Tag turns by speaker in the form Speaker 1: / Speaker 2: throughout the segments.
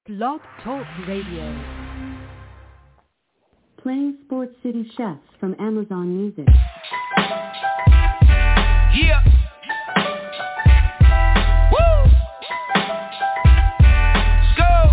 Speaker 1: Blog Talk Radio.
Speaker 2: Playing Sports City Chefs from Amazon Music.
Speaker 3: Yeah. Woo. Let's go.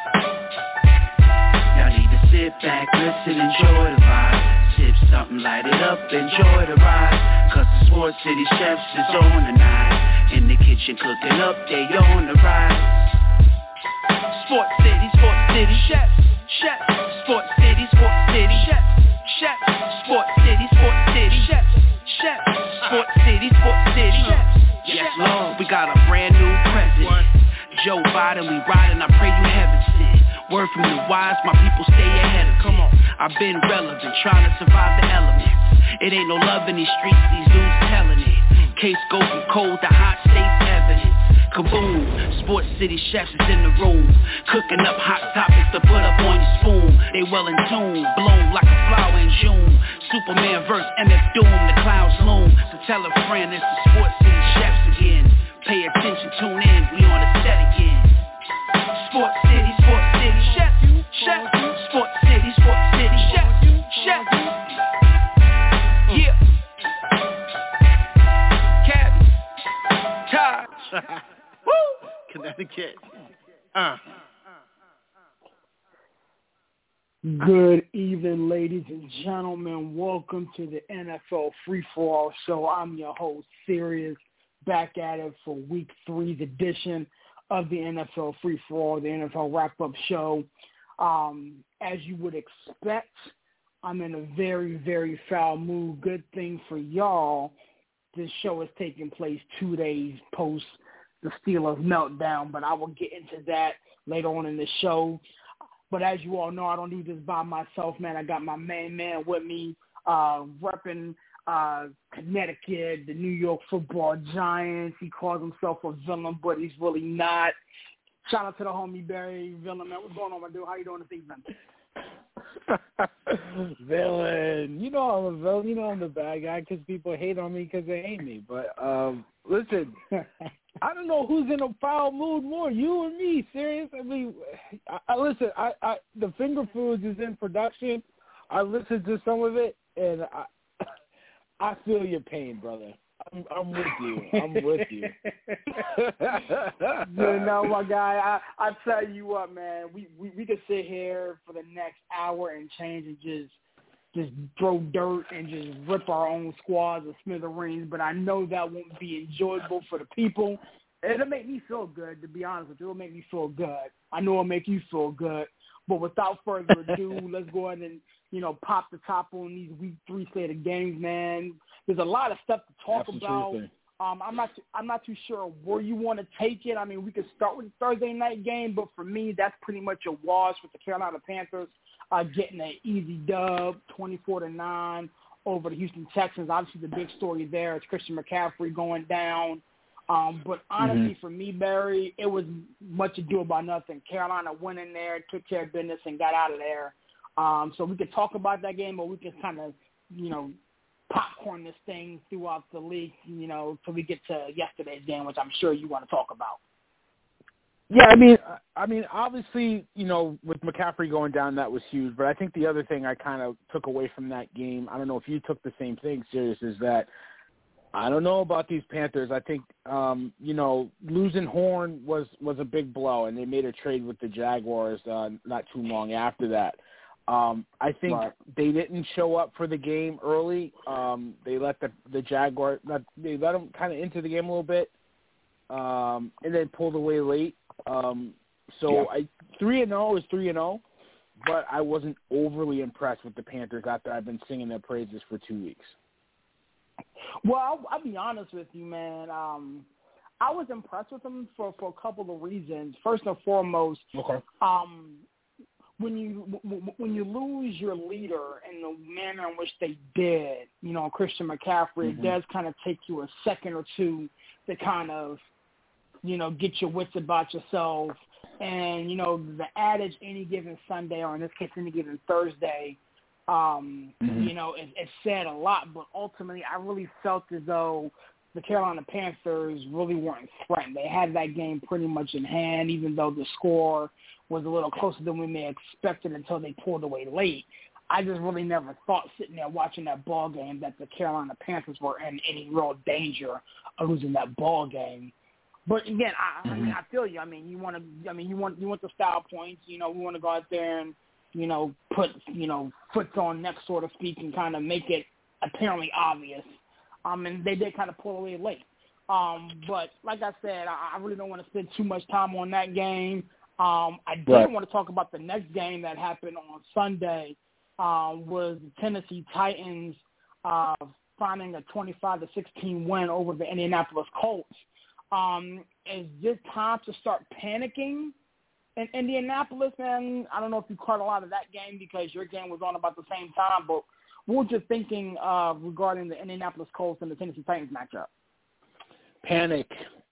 Speaker 3: Y'all need to sit back, listen, enjoy the vibe. Sip something, light it up, enjoy the ride. Cause the Sports City Chefs is on tonight. In the kitchen cooking up, they on the rise. Sports City, chefs, Sports City, chefs, Sports City, chefs, Sports City, chefs. Yes, Lord, we got a brand new president. Joe Biden, we riding, I pray you heaven sent. Word from the wise, my people stay ahead of it. Come on, I've been relevant, trying to survive the elements. It ain't no love in these streets, these dudes telling it. Case go from cold to hot, states evidence. Kaboom, Sports City Chefs is in the room. Cooking up hot topics to put up on your spoon. They well in tune, bloom like a flower in June. Superman verse MF Doom, the clouds loom. So tell a friend it's the Sports City Chefs again. Pay attention, tune in, we on the set again. Sports City, Chefs, Sports City, Chefs, yeah. Cabby, Taj.
Speaker 4: Connecticut.
Speaker 5: Good evening, ladies and gentlemen. Welcome to the NFL Free For All Show. I'm your host, Sirius, back at it for Week 3's edition of the NFL Free For All, the NFL Wrap-Up Show. As you would expect, I'm in a very, very foul mood. Good thing for y'all, this show is taking place 2 days post the Steelers meltdown, but I will get into that later on in the show. But as you all know, I don't do this by myself, man. I got my main man with me, repping Connecticut, the New York Football Giants. He calls himself a villain, but he's really not. Shout out to the homie Barry Villain, man. What's going on, my dude? How you doing this evening?
Speaker 6: Villain. You know I'm a villain. You know I'm the bad guy because people hate on me because they hate me. But listen, I don't know who's in a foul mood more, you or me. Serious? I mean, listen. I the Finger Foods is in production. I listened to some of it, and I feel your pain, brother. I'm with you. I'm with you.
Speaker 5: You know, my guy, I tell you what, man, we could sit here for the next hour and change and just throw dirt and just rip our own squads of smithereens, but I know that won't be enjoyable for the people. It'll make me feel good, to be honest with you. It'll make me feel good. I know it'll make you feel good. But without further ado, let's go ahead and, pop the top on these Week 3 slate of games, man. There's a lot of stuff to talk about. I'm not too sure where you want to take it. I mean, we could start with the Thursday night game, but for me, that's pretty much a wash with the Carolina Panthers getting an easy dub, 24-9 over the Houston Texans. Obviously, the big story there is Christian McCaffrey going down. But honestly, for me, Barry, it was much ado about nothing. Carolina went in there, took care of business, and got out of there. So we could talk about that game, or we could kind of, popcorn this thing throughout the league, till we get to yesterday's game, which I'm sure you want to talk about.
Speaker 6: Yeah, I mean, obviously, with McCaffrey going down, that was huge. But I think the other thing I kind of took away from that game, I don't know if you took the same thing, Sirius, is that I don't know about these Panthers. I think, losing Horn was a big blow, and they made a trade with the Jaguars not too long after that. I think they didn't show up for the game early. They let the Jaguars, they let them kind of into the game a little bit, and then pulled away late. 3-0 is 3-0, but I wasn't overly impressed with the Panthers after I've been singing their praises for 2 weeks.
Speaker 5: Well, I'll be honest with you, man. I was impressed with them for a couple of reasons. First and foremost, when you lose your leader in the manner in which they did, Christian McCaffrey, it does kind of take you a second or two to kind of, get your wits about yourself. And, the adage any given Sunday, or in this case, any given Thursday, it said a lot. But ultimately, I really felt as though the Carolina Panthers really weren't threatened. They had that game pretty much in hand, even though the score was a little closer than we may have expected until they pulled away late. I just really never thought sitting there watching that ball game that the Carolina Panthers were in any real danger of losing that ball game. But again, I feel you. I mean, you want the style points. We want to go out there and put foots on necks, so to speak, and kind of make it apparently obvious. And they did kind of pull away late. But like I said, I really don't want to spend too much time on that game. I did want to talk about the next game that happened on Sunday. Was the Tennessee Titans finding a 25-16 win over the Indianapolis Colts. Is this time to start panicking in Indianapolis? Man, I don't know if you caught a lot of that game because your game was on about the same time, but what was you thinking regarding the Indianapolis Colts and the Tennessee Titans matchup?
Speaker 6: Panic.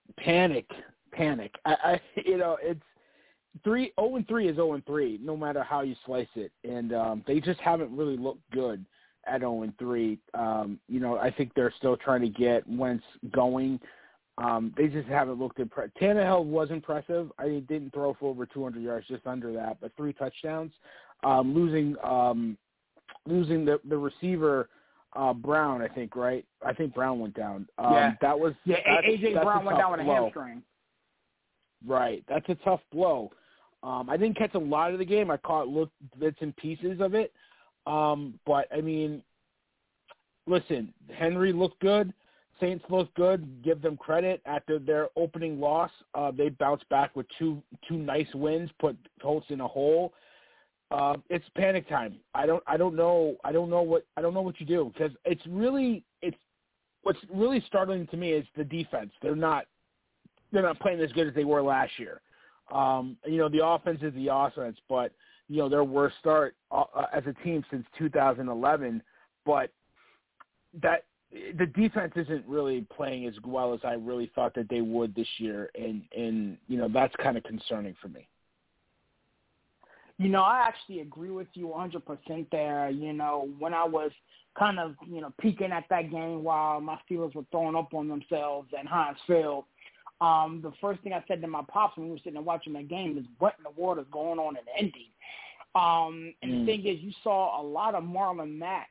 Speaker 6: It's 0-3 is 0-3, no matter how you slice it, and they just haven't really looked good at 0-3. I think they're still trying to get Wentz going. They just haven't looked impressive. Tannehill was impressive. He didn't throw for over 200 yards, just under that, but 3 touchdowns. Losing the receiver Brown, I think, right? I think Brown went down.
Speaker 5: AJ Brown went down with a hamstring.
Speaker 6: Right, that's a tough blow. I didn't catch a lot of the game. I caught bits and pieces of it. But, I mean, listen, Henry looked good. Saints looked good. Give them credit. After their opening loss, they bounced back with two nice wins, put Colts in a hole. It's panic time. I don't know what you do, because what's really startling to me is the defense. They're not playing as good as they were last year. The offense is the offense, but their worst start as a team since 2011. But that the defense isn't really playing as well as I really thought that they would this year, and that's kind of concerning for me.
Speaker 5: I actually agree with you 100% there. When I was kind of, peeking at that game while my Steelers were throwing up on themselves at Heinz Field, the first thing I said to my pops when we were sitting there watching that game is, what in the world is going on in Indy? And the thing is, you saw a lot of Marlon Mack,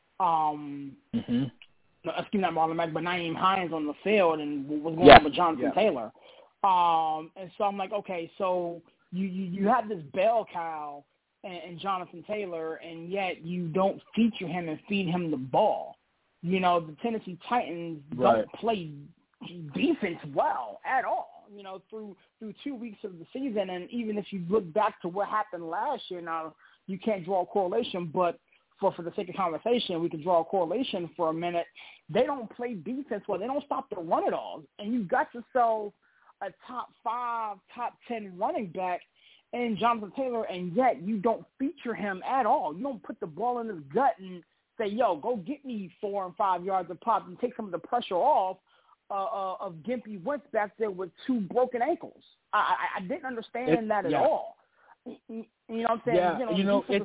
Speaker 5: not Marlon Mack, but Nyheim Hines on the field, and was going on with Jonathan Taylor. And so I'm like, okay, so you have this bell cow and Jonathan Taylor, and yet you don't feature him and feed him the ball. The Tennessee Titans don't play defense well at all, through 2 weeks of the season. And even if you look back to what happened last year, now you can't draw a correlation, but for the sake of conversation, we can draw a correlation for a minute. They don't play defense well. They don't stop the run at all. And you've got yourself a top 5, top 10 running back in Jonathan Taylor, and yet you don't feature him at all. You don't put the ball in his gut and say, yo, go get me 4 and 5 yards of pop and take some of the pressure off of Gimpy Wentz back there with 2 broken ankles. I didn't understand that at all. You know what I'm saying?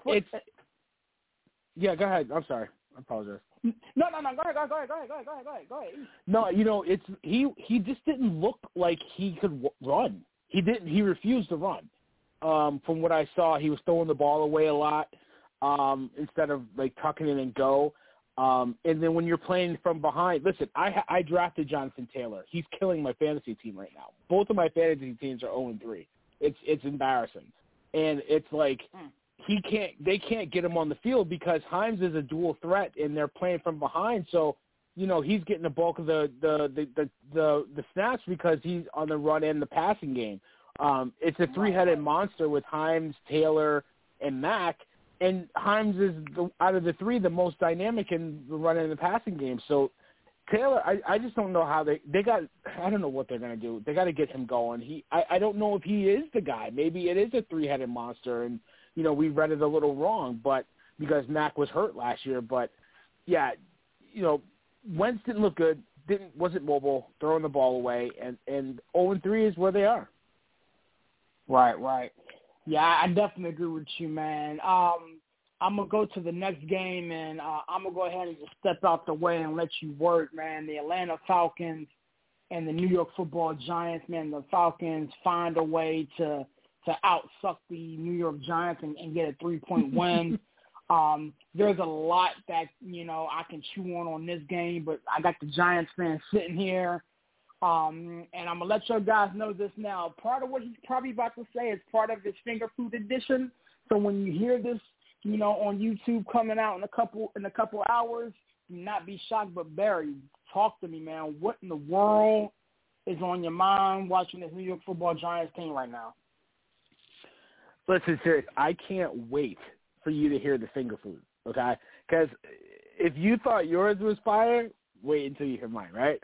Speaker 6: Yeah, go ahead. I'm sorry. I apologize.
Speaker 5: No. Go ahead.
Speaker 6: No, he just didn't look like he could run. He didn't. He refused to run. From what I saw, he was throwing the ball away a lot instead of tucking it and go. And then when you're playing from behind, listen, I drafted Jonathan Taylor. He's killing my fantasy team right now. Both of my fantasy teams are 0-3. It's embarrassing, and it's like they can't get him on the field because Hines is a dual threat, and they're playing from behind. So he's getting the bulk of the snaps because he's on the run and the passing game. It's a 3-headed monster with Hines, Taylor, and Mack. And Hines is, out of the 3, the most dynamic in the run and the passing game. So Taylor, I just don't know how they got – I don't know what they're going to do. They got to get him going. I don't know if he is the guy. Maybe it is a 3-headed monster, and, we read it a little wrong, but because Mack was hurt last year. But, yeah, Wentz didn't look good, wasn't mobile, throwing the ball away, and 0-3 is where they are.
Speaker 5: Right. Yeah, I definitely agree with you, man. I'm going to go to the next game, and I'm going to go ahead and just step out the way and let you work, man. The Atlanta Falcons and the New York Football Giants, man, the Falcons find a way to outsuck the New York Giants and get a 3-point win. There's a lot that, I can chew on this game, but I got the Giants fans sitting here. And I'm going to let your guys know this now. Part of what he's probably about to say is part of his finger food edition. So when you hear this, on YouTube coming out in a couple hours, do not be shocked. But Barry, talk to me, man. What in the world is on your mind watching this New York Football Giants team right now?
Speaker 6: Listen, serious, I can't wait for you to hear the finger food, okay? Because if you thought yours was fire, wait until you hear mine, right?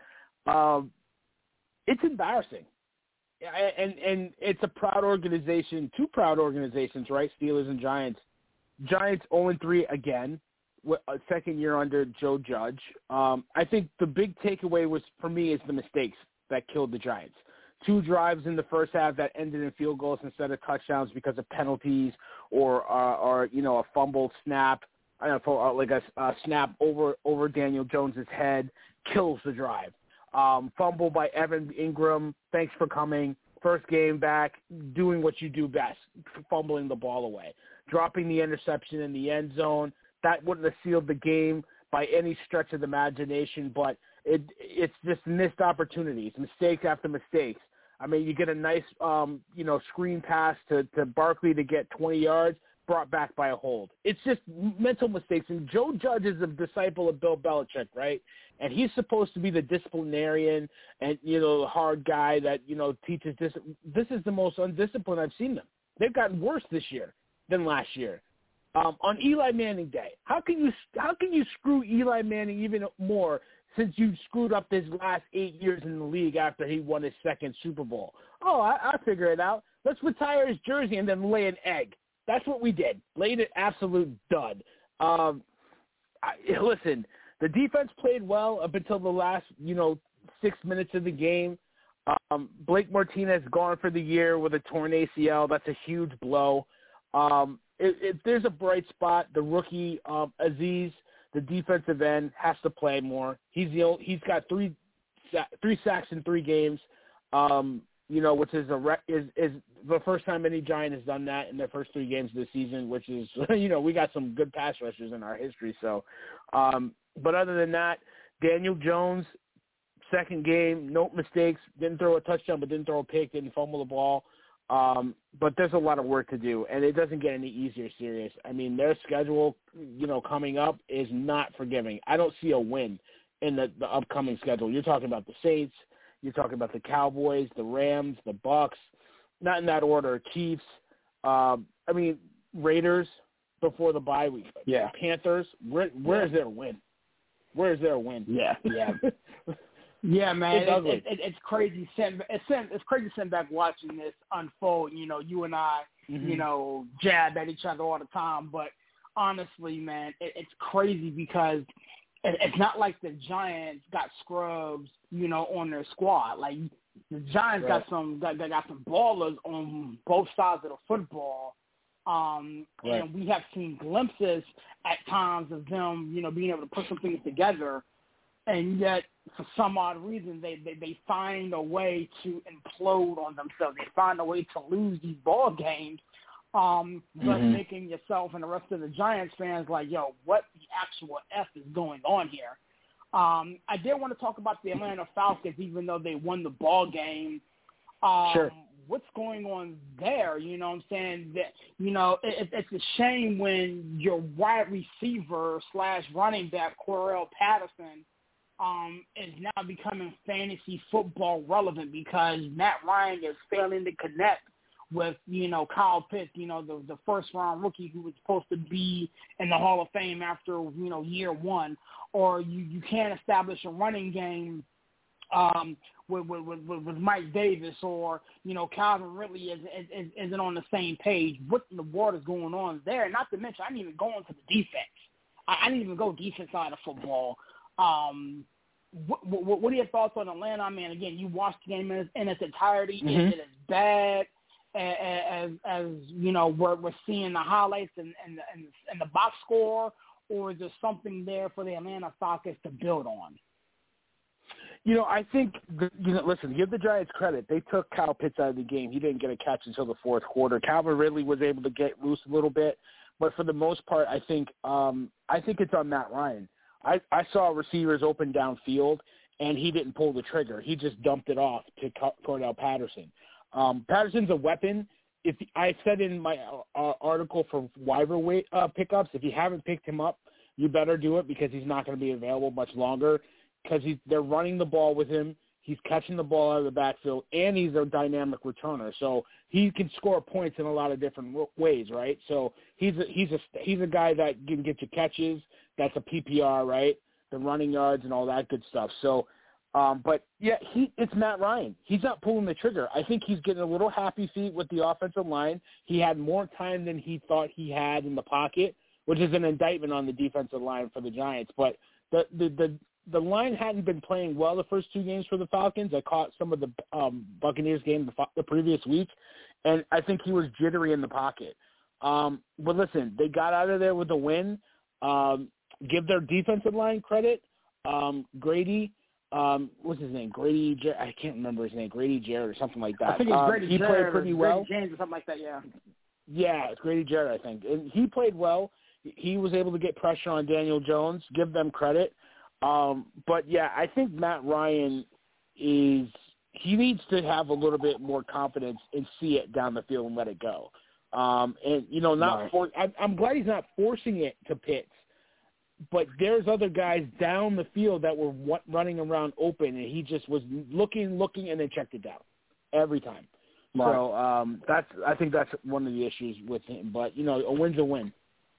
Speaker 6: It's embarrassing. And it's a proud organization, two proud organizations, right? Steelers and Giants. Giants 0-3 again, a second year under Joe Judge. I think the big takeaway for me is the mistakes that killed the Giants. 2 drives in the first half that ended in field goals instead of touchdowns because of penalties or a fumbled snap, like a snap over Daniel Jones's head kills the drive. Fumble by Evan Ingram. Thanks for coming. First game back, doing what you do best, fumbling the ball away. Dropping the interception in the end zone. That wouldn't have sealed the game by any stretch of the imagination, but it's just missed opportunities, mistakes after mistakes. I mean, you get a nice, screen pass to Barkley to get 20 yards, brought back by a hold. It's just mental mistakes. And Joe Judge is a disciple of Bill Belichick, right? And he's supposed to be the disciplinarian and, the hard guy that, teaches this. This is the most undisciplined I've seen them. They've gotten worse this year than last year. On Eli Manning Day, how can you screw Eli Manning even more since you screwed up his last 8 years in the league after he won his second Super Bowl? Oh, I figure it out. Let's retire his jersey and then lay an egg. That's what we did. Laid an absolute dud. Listen, the defense played well up until the last, 6 minutes of the game. Blake Martinez gone for the year with a torn ACL. That's a huge blow. If there's a bright spot, the rookie Aziz, the defensive end, has to play more. He's got three sacks in 3 games, which is the first time any Giant has done that in their first 3 games of the season. Which is, we got some good pass rushers in our history. So, but other than that, Daniel Jones, second game, no mistakes, didn't throw a touchdown, but didn't throw a pick, didn't fumble the ball. But there's a lot of work to do, and it doesn't get any easier, serious. I mean, their schedule, coming up is not forgiving. I don't see a win in the upcoming schedule. You're talking about the Saints. You're talking about the Cowboys, the Rams, the Bucks, not in that order, Chiefs. Raiders before the bye week.
Speaker 5: Yeah.
Speaker 6: Panthers. Where is their win? Where is their win?
Speaker 5: Yeah. Yeah, man,
Speaker 6: it's
Speaker 5: crazy. It's crazy sitting back watching this unfold. You and I, jab at each other all the time. But honestly, man, it's crazy because it's not like the Giants got scrubs, on their squad. Like the Giants got some ballers on both sides of the football. And we have seen glimpses at times of them, being able to put some things together. And yet, for some odd reason, they find a way to implode on themselves. They find a way to lose these ball games, thus making yourself and the rest of the Giants fans like, yo, what the actual F is going on here? I did want to talk about the Atlanta Falcons, even though they won the ball game.
Speaker 6: Sure.
Speaker 5: What's going on there? You know what I'm saying? That, it's a shame when your wide receiver / running back, Cordarrelle Patterson, is now becoming fantasy football relevant because Matt Ryan is failing to connect with, Kyle Pitts, the first-round rookie who was supposed to be in the Hall of Fame after, year one. Or you can't establish a running game with Mike Davis or, Calvin Ridley isn't on the same page. What in the world is going on there? Not to mention, I didn't even go into the defense. I didn't even go defense side of football. What are your thoughts on Atlanta? I mean, again, you watched the game in its entirety. Is it as bad as we're seeing the highlights and the box score, or is there something there for the Atlanta Falcons to build on?
Speaker 6: I think, listen, give the Giants credit. They took Kyle Pitts out of the game. He didn't get a catch until the fourth quarter. Calvin Ridley was able to get loose a little bit. But for the most part, I think it's on Matt Ryan. I saw receivers open downfield, and he didn't pull the trigger. He just dumped it off to Cordell Patterson. Patterson's a weapon. If I said in my article for waiver pickups, if you haven't picked him up, you better do it because he's not going to be available much longer because they're running the ball with him. He's catching the ball out of the backfield, and he's a dynamic returner. So he can score points in a lot of different ways, right? So he's a guy that can get you catches. That's a PPR, right? The running yards and all that good stuff. So, but yeah, it's Matt Ryan. He's not pulling the trigger. I think he's getting a little happy feet with the offensive line. He had more time than he thought he had in the pocket, which is an indictment on the defensive line for the Giants. But the line hadn't been playing well the first two games for the Falcons. I caught some of the Buccaneers game the previous week, and I think he was jittery in the pocket. But listen, they got out of there with a win. Give their defensive line credit. Grady, what's his name? I can't remember his name. Grady Jarrett or something like that.
Speaker 5: I think it's Grady
Speaker 6: he
Speaker 5: Jarrett
Speaker 6: played pretty well.
Speaker 5: Grady James or something like that, yeah.
Speaker 6: Yeah, it's Grady Jarrett, I think. And he played well. He was able to get pressure on Daniel Jones. Give them credit. But, yeah, I think Matt Ryan he needs to have a little bit more confidence and see it down the field and let it go. I'm glad he's not forcing it to Pitts. But there's other guys down the field that were running around open, and he just was looking, and then checked it down every time. Right. So I think that's one of the issues with him. But, a win's a win.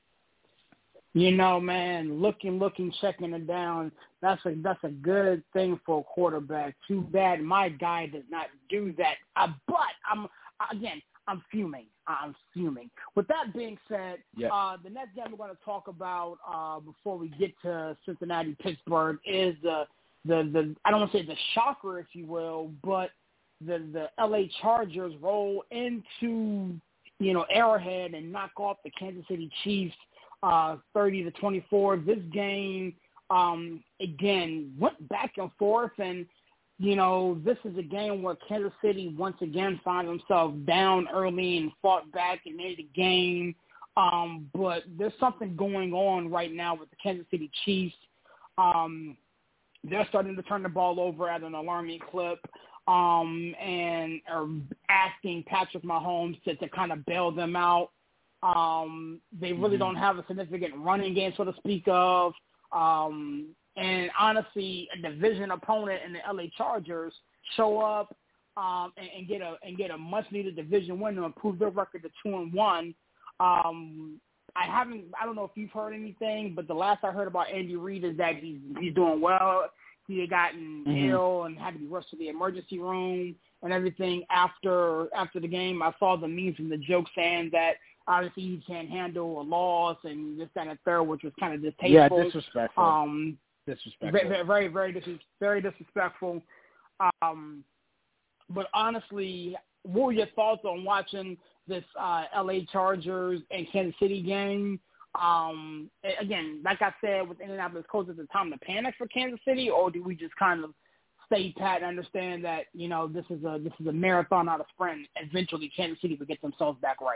Speaker 5: Man, looking, checking it down, that's a good thing for a quarterback. Too bad my guy does not do that. But I'm fuming. With that being said, the next game we're going to talk about before we get to Cincinnati, Pittsburgh is the I don't want to say the shocker, if you will, but the LA Chargers roll into Arrowhead and knock off the Kansas City Chiefs 30-24. This game again went back and forth, and this is a game where Kansas City once again found themselves down early and fought back and made the game. But there's something going on right now with the Kansas City Chiefs. They're starting to turn the ball over at an alarming clip and are asking Patrick Mahomes to kind of bail them out. They really don't have a significant running game, so to speak of. And honestly, a division opponent in the LA Chargers show up and get a much needed division win to improve their record to 2-1. I don't know if you've heard anything, but the last I heard about Andy Reid is that he's doing well. He had gotten ill and had to be rushed to the emergency room and everything after the game. I saw the memes and the jokes saying that obviously he can't handle a loss and this, that, and third, which was kind of distasteful.
Speaker 6: Yeah, disrespectful.
Speaker 5: Very, very disrespectful. But honestly, what were your thoughts on watching this LA Chargers and Kansas City game? Again, like I said, with Indianapolis Colts, is it time to panic for Kansas City, or do we just kind of stay pat and understand that this is a marathon, not a sprint? Eventually, Kansas City will get themselves back right.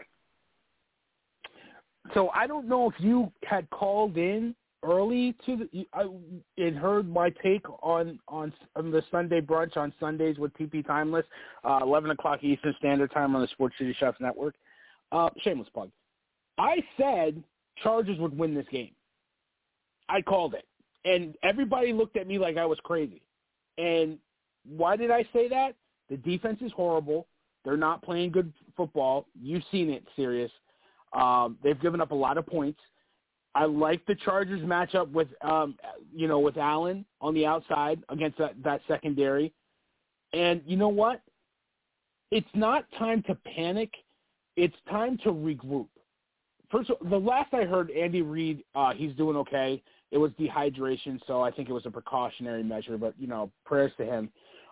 Speaker 6: So I don't know if you had called in early and heard my take on the Sunday brunch on Sundays with TP Timeless, 11 o'clock Eastern Standard Time on the Sports City Chefs Network. Shameless plug. I said Chargers would win this game. I called it. And everybody looked at me like I was crazy. And why did I say that? The defense is horrible. They're not playing good football. You've seen it, Sirius. They've given up a lot of points. I like the Chargers matchup with Allen on the outside against that secondary. And you know what? It's not time to panic. It's time to regroup. First, the last I heard, Andy Reid, he's doing okay. It was dehydration, so I think it was a precautionary measure, but, prayers to him.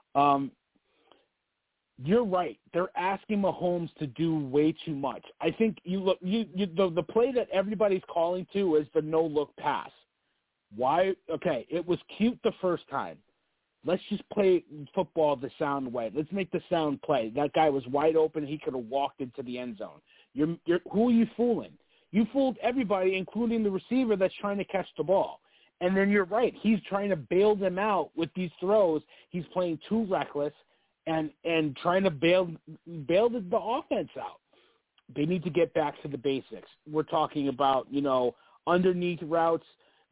Speaker 6: You're right. They're asking Mahomes to do way too much. I think the play that everybody's calling to is the no-look pass. Why? Okay, it was cute the first time. Let's just play football the sound way. Let's make the sound play. That guy was wide open. He could have walked into the end zone. Who are you fooling? You fooled everybody, including the receiver that's trying to catch the ball. And then you're right. He's trying to bail them out with these throws. He's playing too reckless and trying to bail the offense out. They need to get back to the basics. We're talking about, underneath routes,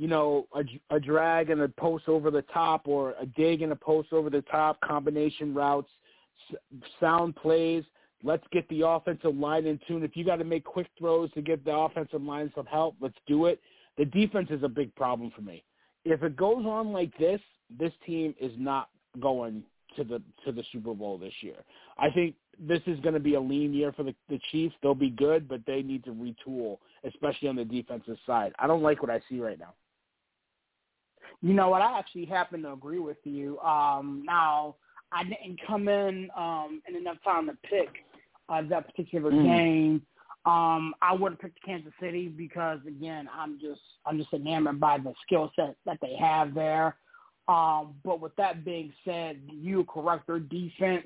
Speaker 6: a drag and a post over the top, or a dig and a post over the top, combination routes, sound plays. Let's get the offensive line in tune. If you got to make quick throws to get the offensive line some help, let's do it. The defense is a big problem for me. If it goes on like this team is not going to the Super Bowl this year. I think this is going to be a lean year for the Chiefs. They'll be good, but they need to retool, especially on the defensive side. I don't like what I see right now.
Speaker 5: You know what? I actually happen to agree with you. Now, I didn't come in enough time to pick that particular game. I would have picked Kansas City because, again, I'm just enamored by the skill set that they have there. But with that being said, you're correct. Their defense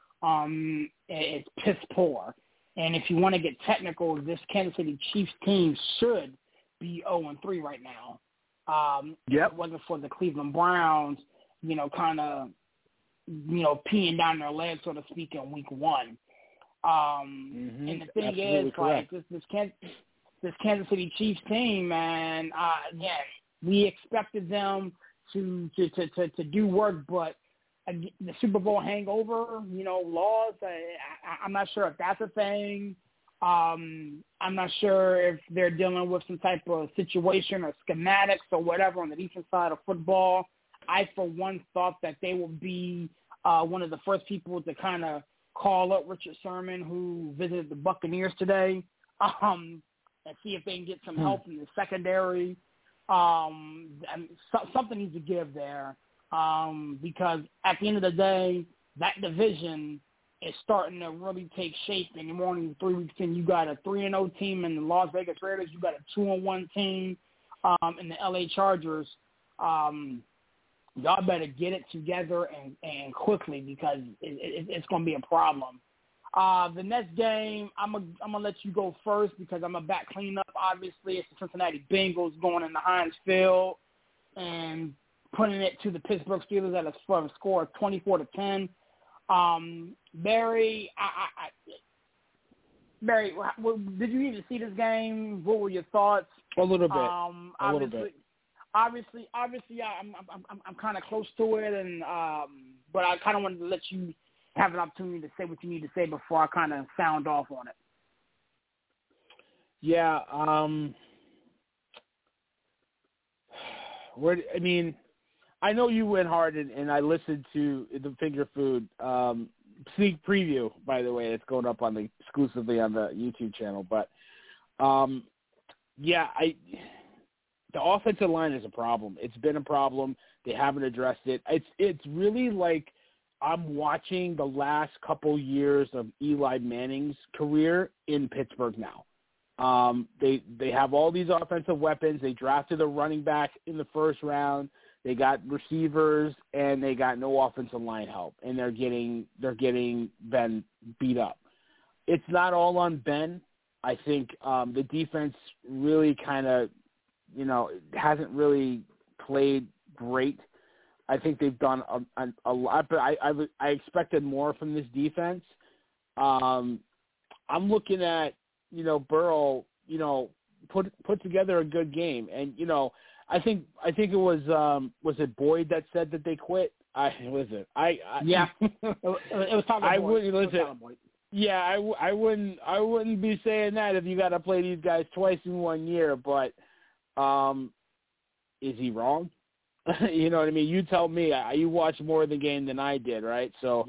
Speaker 5: is piss poor. And if you want to get technical, this Kansas City Chiefs team should be 0-3 right now. If it wasn't for the Cleveland Browns, kind of, peeing down their legs, so to speak, in week 1. And the thing
Speaker 6: Absolutely
Speaker 5: is,
Speaker 6: correct.
Speaker 5: like, this Kansas City Chiefs team, man, again, we expected them to do work, but the Super Bowl hangover, laws, I'm not sure if that's a thing. I'm not sure if they're dealing with some type of situation or schematics or whatever on the defense side of football. I, for one, thought that they would be one of the first people to kind of call up Richard Sherman, who visited the Buccaneers today, and see if they can get some help in the secondary. Something needs to give there because at the end of the day, that division is starting to really take shape. And you're only 3 weeks in. You got a 3-0 team in the Las Vegas Raiders. You got a 2-1 team in the LA Chargers. Y'all better get it together and quickly because it's going to be a problem. The next game, I'm gonna let you go first because I'm gonna back clean up. Obviously, it's the Cincinnati Bengals going into Heinz Field and putting it to the Pittsburgh Steelers at a score of 24-10. Barry, Barry, did you even see this game? What were your thoughts?
Speaker 6: A little bit.
Speaker 5: Obviously, I'm kind of close to it, and but I kind of wanted to let you have an opportunity to say what you need to say before I kind of sound off on it.
Speaker 6: Yeah. I know you went hard, and I listened to the Finger Food sneak preview, by the way. It's going up exclusively on the YouTube channel. But, the offensive line is a problem. It's been a problem. They haven't addressed it. It's really like I'm watching the last couple years of Eli Manning's career in Pittsburgh now. They have all these offensive weapons. They drafted a running back in the first round. They got receivers, and they got no offensive line help, and they're getting Ben beat up. It's not all on Ben. I think the defense really kind of, hasn't really played great. I think they've done a lot, but I expected more from this defense. I'm looking at, Burrow, put together a good game, and I think it was it Boyd that said that they quit? It
Speaker 5: was Tyler Boyd.
Speaker 6: I wouldn't be saying that if you got to play these guys twice in 1 year, but is he wrong? You know what I mean? You tell me. You watched more of the game than I did, right? So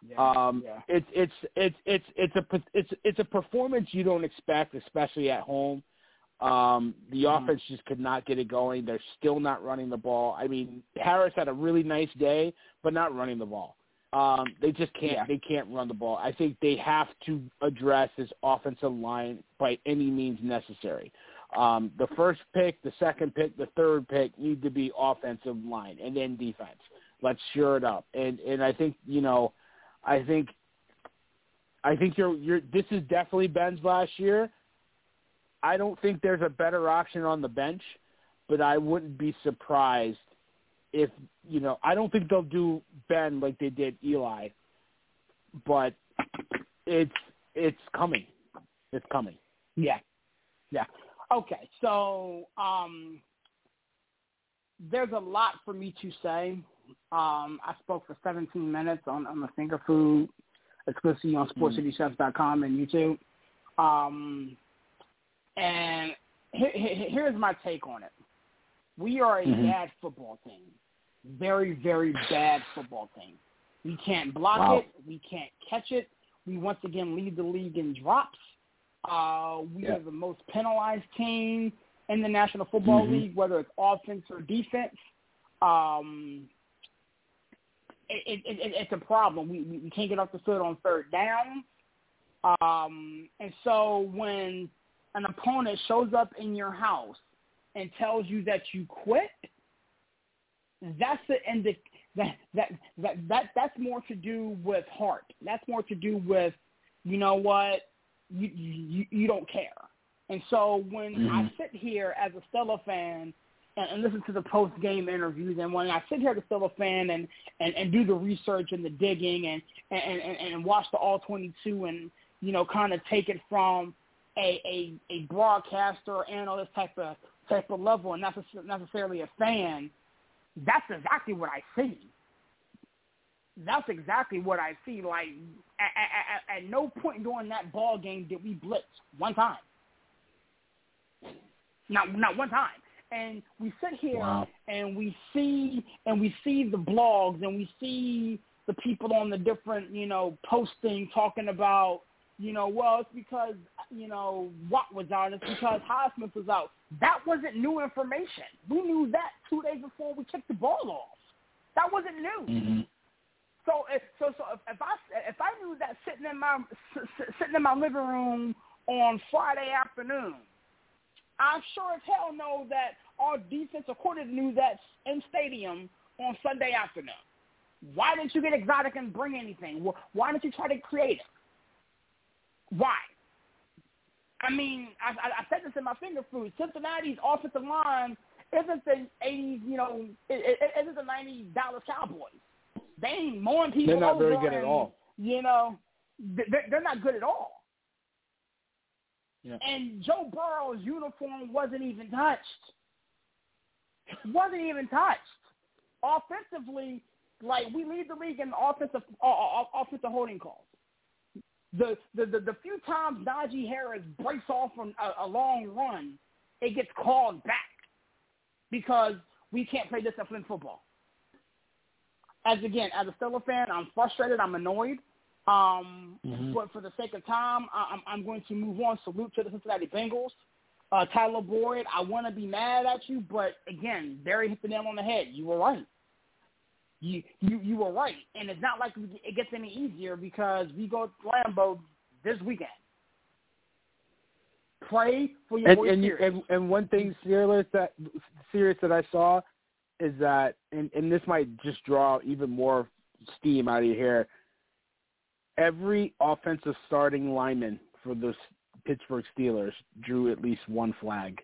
Speaker 6: it's a performance you don't expect, especially at home. The offense just could not get it going. They're still not running the ball. I mean, Harris had a really nice day, but not running the ball. They just can't. Yeah. They can't run the ball. I think they have to address this offensive line by any means necessary. The first pick, the second pick, the third pick need to be offensive line and then defense. Let's shore it up. And I think, I think you're this is definitely Ben's last year. I don't think there's a better option on the bench, but I wouldn't be surprised if, I don't think they'll do Ben like they did Eli, but it's coming. It's coming.
Speaker 5: Yeah. Okay, so there's a lot for me to say. I spoke for 17 minutes on the finger food, exclusively on SportsCityChefs.com and YouTube. And here's my take on it. We are a bad football team. Very, very bad football team. We can't block it. We can't catch it. We once again lead the league in drops. We are the most penalized team in the National Football League, whether it's offense or defense. It's a problem. We can't get off the foot on third down. And so when an opponent shows up in your house and tells you that you quit, that's that's more to do with heart. That's more to do with, you know what, you don't care. And so when I sit here as a Stella fan and listen to the post-game interviews, and when I sit here as a Stella fan and do the research and the digging and watch the All-22 and, kind of take it from a broadcaster or analyst type of level and not necessarily a fan, that's exactly what I see. That's exactly what I see. Like, at no point during that ball game did we blitz one time. Not one time. And we sit here and we see the blogs and we see the people on the different, posting talking about, well, it's because, Watt was out. It's because Highsmith was out. That wasn't new information. We knew that 2 days before we kicked the ball off. That wasn't new. So if I knew that sitting in my living room on Friday afternoon, I'm sure as hell know that our defensive coordinator knew that in stadium on Sunday afternoon. Why didn't you get exotic and bring anything? Why didn't you try to create it? Why? I mean, I said this in my finger food. Cincinnati's offensive line isn't the 80s, isn't the 90 Dallas Cowboys. They ain't mowing people over.
Speaker 6: They're not very good at all.
Speaker 5: They're not good at all.
Speaker 6: Yeah.
Speaker 5: And Joe Burrow's uniform wasn't even touched. Offensively, like, we lead the league in offensive holding calls. The few times Najee Harris breaks off on a long run, it gets called back because we can't play disciplined football. As a Steeler fan, I'm frustrated. I'm annoyed. But for the sake of time, I'm going to move on. Salute to the Cincinnati Bengals. Tyler Boyd, I want to be mad at you, but again, Barry hit the nail on the head. You were right. You were right. And it's not like it gets any easier because we go to Lambeau this weekend. Pray for your boy Sirius.
Speaker 6: And one thing serious that I saw is that, and this might just draw even more steam out of your hair, every offensive starting lineman for the Pittsburgh Steelers drew at least one flag.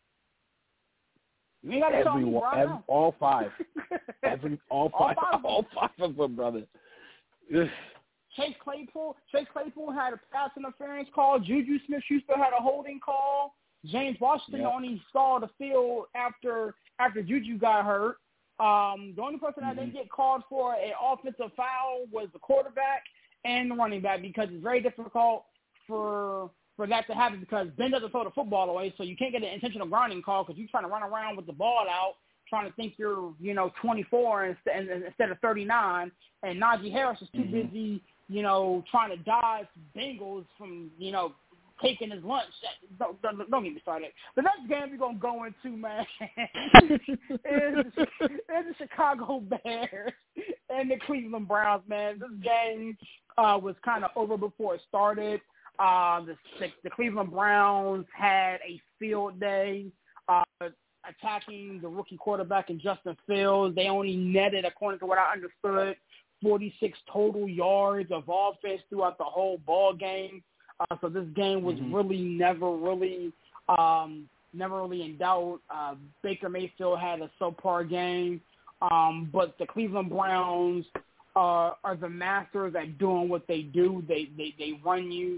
Speaker 5: You ain't got to tell me, bro.
Speaker 6: All five. All five of them, brother.
Speaker 5: Chase Claypool had a pass interference call. Juju Smith-Schuster had a holding call. James Washington only saw the field after Juju got hurt. The only person that didn't get called for an offensive foul was the quarterback and the running back, because it's very difficult for that to happen because Ben doesn't throw the football away, so you can't get an intentional grounding call because you're trying to run around with the ball out, trying to think you're 24 instead of 39, and Najee Harris is too busy trying to dodge Bengals from taking his lunch. Don't get me started. The next game we're gonna go into, man, is the Chicago Bears and the Cleveland Browns. Man, this game was kind of over before it started. The Cleveland Browns had a field day. attacking the rookie quarterback in Justin Fields. They only netted, according to what I understood, 46 total yards of offense throughout the whole ball game. So this game was really never really in doubt. Baker Mayfield had a subpar game, but the Cleveland Browns are the masters at doing what they do. They run you,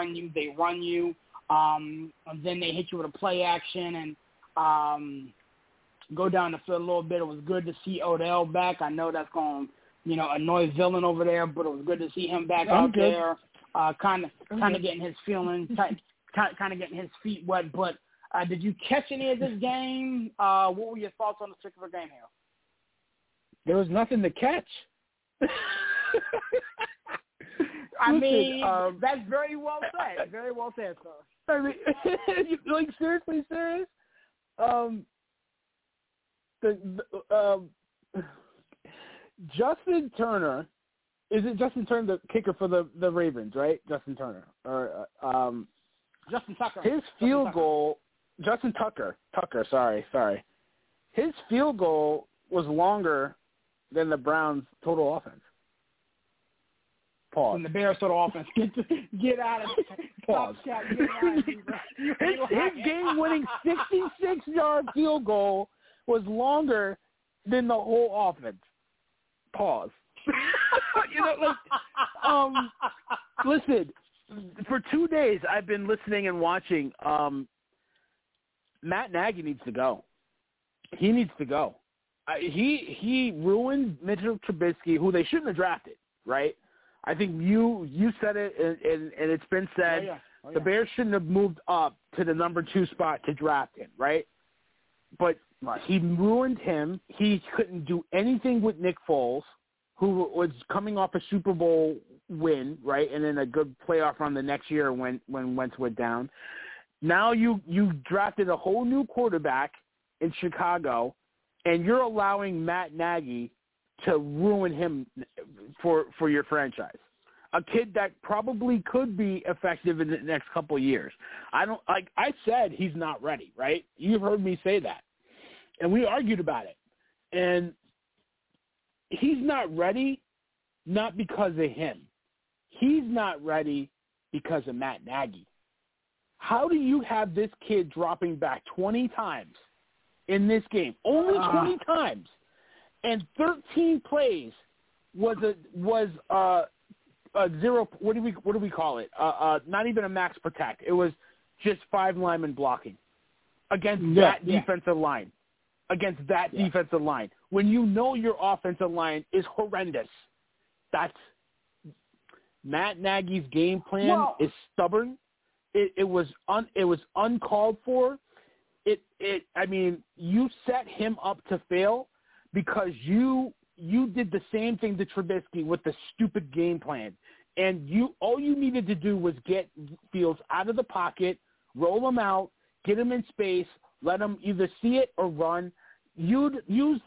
Speaker 5: and then they hit you with a play action and go down the field a little bit. It was good to see Odell back. I know that's going to annoy Villain over there, but it was good to see him back out there. Kind of getting his feelings, kind of getting his feet wet. But did you catch any of this game? What were your thoughts on the particular game here?
Speaker 6: There was nothing to catch.
Speaker 5: I mean, that's very well said. Very well said, sir.
Speaker 6: I mean, like seriously serious. Justin Turner. Is it Justin Turner, the kicker for the Ravens, right? Justin Turner. Or
Speaker 5: Justin Tucker.
Speaker 6: His field goal, Justin Tucker. Sorry. His field goal was longer than the Browns' total offense. Pause.
Speaker 5: And the Bears' total offense. Get out of it.
Speaker 6: Pause. His game-winning 66-yard field goal was longer than the whole offense. Pause. Listen, for 2 days I've been listening and watching. Matt Nagy needs to go. He needs to go. He ruined Mitchell Trubisky, who they shouldn't have drafted, right? I think you said it, and it's been said. Oh, yeah. The Bears shouldn't have moved up to the number 2 spot to draft him, right? But he ruined him. He couldn't do anything with Nick Foles, who was coming off a Super Bowl win, right, and then a good playoff run the next year when Wentz went down. Now you drafted a whole new quarterback in Chicago, and you're allowing Matt Nagy to ruin him for your franchise. A kid that probably could be effective in the next couple of years. I said he's not ready, right? You've heard me say that. And we argued about it. And he's not ready, not because of him. He's not ready because of Matt Nagy. How do you have this kid dropping back 20 times in this game? Only 20 times. And 13 plays was a zero. What do we call it? Not even a max protect. It was just 5 linemen blocking against that defensive line. Against that defensive line, when you know your offensive line is horrendous. That's Matt Nagy's game plan is stubborn. It was uncalled for. I mean, you set him up to fail because you did the same thing to Trubisky with the stupid game plan. And all you needed to do was get Fields out of the pocket, roll him out, get him in space, let him either see it or run. You'd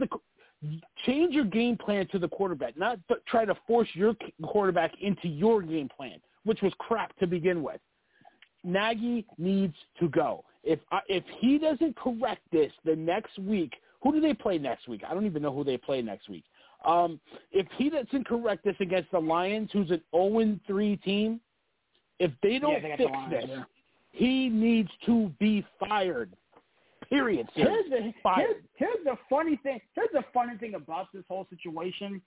Speaker 6: change your game plan to the quarterback, not try to force your quarterback into your game plan, which was crap to begin with. Nagy needs to go. If he doesn't correct this the next week, who do they play next week? I don't even know who they play next week. If he doesn't correct this against the Lions, who's an 0-3 team, if they don't fix this, he needs to be fired. Period.
Speaker 5: Here's the funny thing. Here's the funny thing about this whole situation.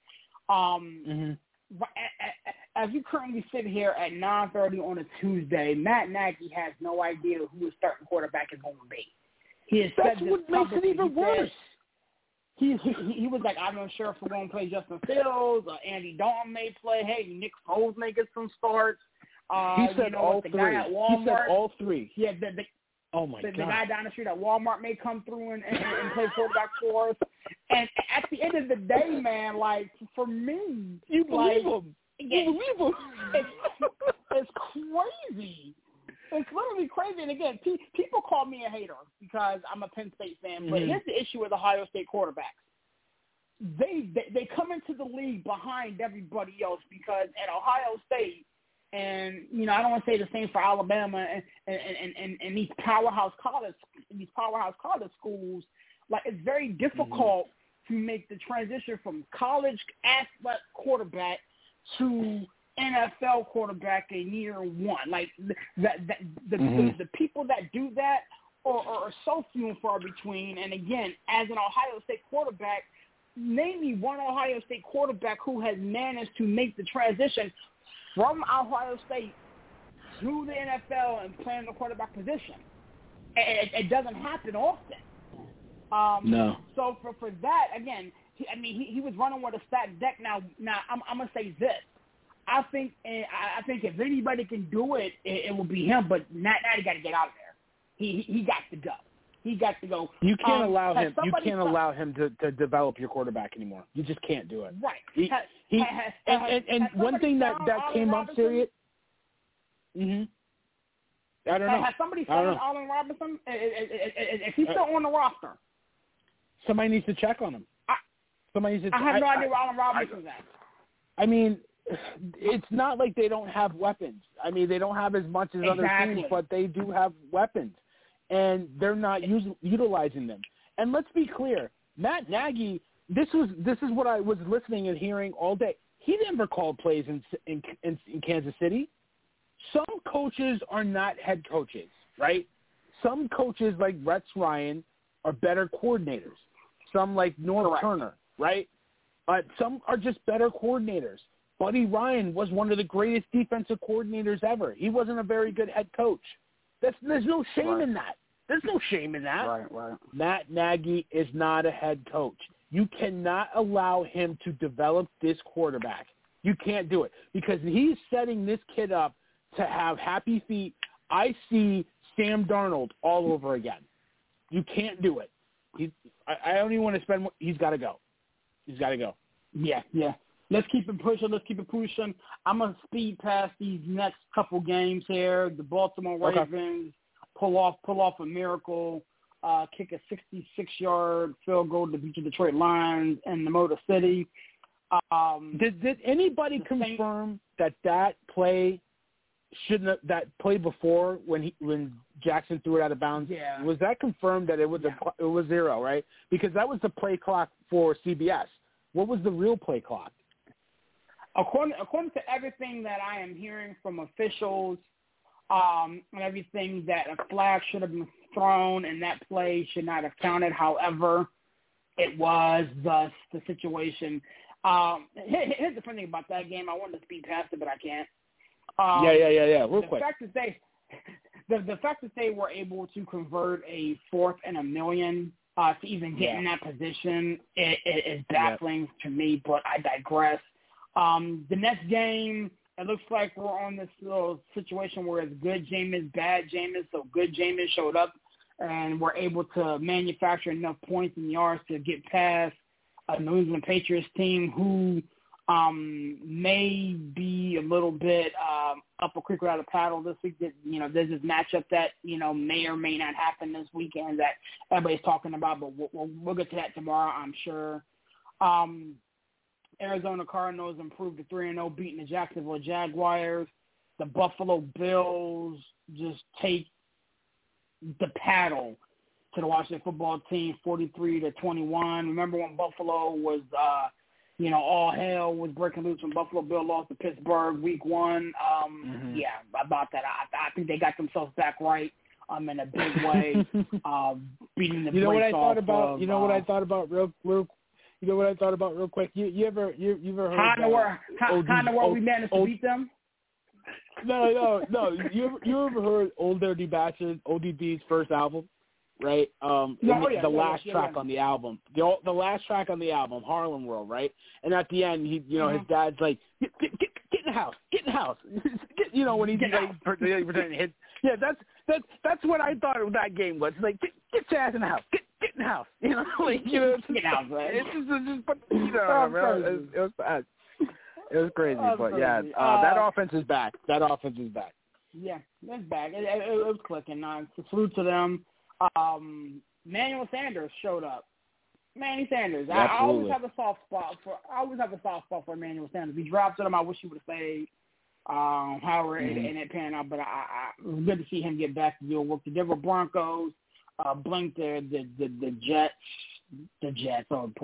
Speaker 5: As you currently sit here at 9:30 on a Tuesday, Matt Nagy has no idea who his starting quarterback is going to be.
Speaker 6: That's what makes it even worse.
Speaker 5: He was like, I'm not sure if we're going to play Justin Fields or Andy Dalton may play. Hey, Nick Foles may get some starts.
Speaker 6: He said all three. He said all three.
Speaker 5: Yeah,
Speaker 6: oh my God!
Speaker 5: The guy down the street at Walmart may come through and play quarterback for us. And at the end of the day, man, like for me,
Speaker 6: you believe him. You believe him.
Speaker 5: It's crazy. It's literally crazy. And again, people call me a hater because I'm a Penn State fan. But here's the issue with Ohio State quarterbacks. They come into the league behind everybody else because at Ohio State, and I don't want to say the same for Alabama and these powerhouse college schools, Like, it's very difficult to make the transition from college athlete quarterback to NFL quarterback in year one. Like, the people that do that are so few and far between. And, again, as an Ohio State quarterback, name me one Ohio State quarterback who has managed to make the transition from Ohio State to the NFL and playing the quarterback position. It doesn't happen often.
Speaker 6: No.
Speaker 5: So for that, again, he was running with a stacked deck. Now I'm gonna say this. I think if anybody can do it, it will be him. But now he got to get out of there. He got to go. He got to go.
Speaker 6: You can't allow him. You can't allow him to develop your quarterback anymore. You just can't do it.
Speaker 5: Right.
Speaker 6: And one thing that came up, serious. I don't know.
Speaker 5: Has somebody signed Allen Robinson? Is he still on the roster?
Speaker 6: Somebody needs to check on him. I
Speaker 5: have no idea where Allen Robinson's at.
Speaker 6: I mean, it's not like they don't have weapons. I mean, they don't have as much as other teams, but they do have weapons, and they're not utilizing them. And let's be clear, Matt Nagy. This is what I was listening and hearing all day. He never called plays in Kansas City. Some coaches are not head coaches, right? Some coaches like Rex Ryan are better coordinators. Some like North Turner, right? Some are just better coordinators. Buddy Ryan was one of the greatest defensive coordinators ever. He wasn't a very good head coach. There's no shame in that. There's no shame in that.
Speaker 5: Right.
Speaker 6: Matt Nagy is not a head coach. You cannot allow him to develop this quarterback. You can't do it because he's setting this kid up to have happy feet. I see Sam Darnold all over again. You can't do it. I don't even want to spend – he's got to go. He's got to go.
Speaker 5: Yeah. Let's keep it pushing. I'm going to speed past these next couple games here. The Baltimore Ravens pull off a miracle, kick a 66-yard field goal to beat the Detroit Lions in the Motor City.
Speaker 6: Did anybody confirm that play – that play before when Jackson threw it out of bounds?
Speaker 5: Yeah.
Speaker 6: Was that confirmed that it was it was 0, right? Because that was the play clock for CBS. What was the real play clock?
Speaker 5: According to everything that I am hearing from officials, and everything, that a flag should have been thrown and that play should not have counted. However, it was thus the situation. Here's the funny thing about that game. I wanted to speed past it, but I can't.
Speaker 6: Yeah. Real quick.
Speaker 5: The fact that they were able to convert a 4th and $1 million to even get in that position is baffling to me, but I digress. The next game, it looks like we're on this little situation where it's good Jameis, bad Jameis. So good Jameis showed up, and we're able to manufacture enough points and yards to get past a New England Patriots team who may be a little bit up a creek without a paddle this week. That, there's this matchup that, may or may not happen this weekend that everybody's talking about, but we'll get to that tomorrow, I'm sure. Arizona Cardinals improved to 3-0, beating the Jacksonville Jaguars. The Buffalo Bills just take the paddle to the Washington football team, 43-21. Remember when Buffalo was all hell was breaking loose when Buffalo Bill lost to Pittsburgh week 1. Yeah, about that. I think they got themselves back right in a big way, beating the
Speaker 6: what I thought about?
Speaker 5: Of,
Speaker 6: you know what I thought about real quick? You ever heard
Speaker 5: how in the world we managed to beat them?
Speaker 6: No. You ever heard Old Dirty Bastard, ODB's first album? Right, the last track on the album, the last track on the album, Harlem World, right? And at the end, his dad's like, get in the house, when he's like pretending to hit. Yeah, that's what I thought of that game was. Like, get your ass in the house, get in the house,
Speaker 5: get out, man.
Speaker 6: It's it was bad. It was crazy, but yeah, that offense is back.
Speaker 5: Yeah, it's back. It was clicking. Salute to them. Manuel Sanders showed up. Manny Sanders. I always have a soft spot for Emmanuel Sanders. We drafted him. I wish he would have stayed. However, it didn't pan out. But it was good to see him get back to do work. The Denver Broncos blinked there. The Jets. The Jets.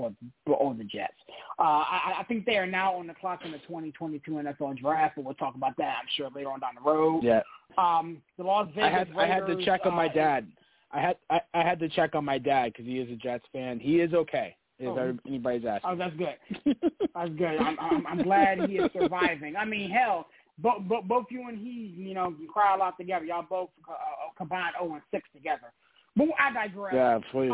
Speaker 5: I think they are now on the clock in the 2022 NFL draft, but we'll talk about that, I'm sure, later on down the road.
Speaker 6: Yeah.
Speaker 5: The Las Vegas Raiders.
Speaker 6: I had to check on my dad. I had to check on my dad because he is a Jets fan. He is okay. If anybody's asking.
Speaker 5: Oh, that's good. That's good. I'm glad he is surviving. I mean, hell, both you and he, you cry a lot together. Y'all both combined 0-6 together. But I digress.
Speaker 6: Yeah, please.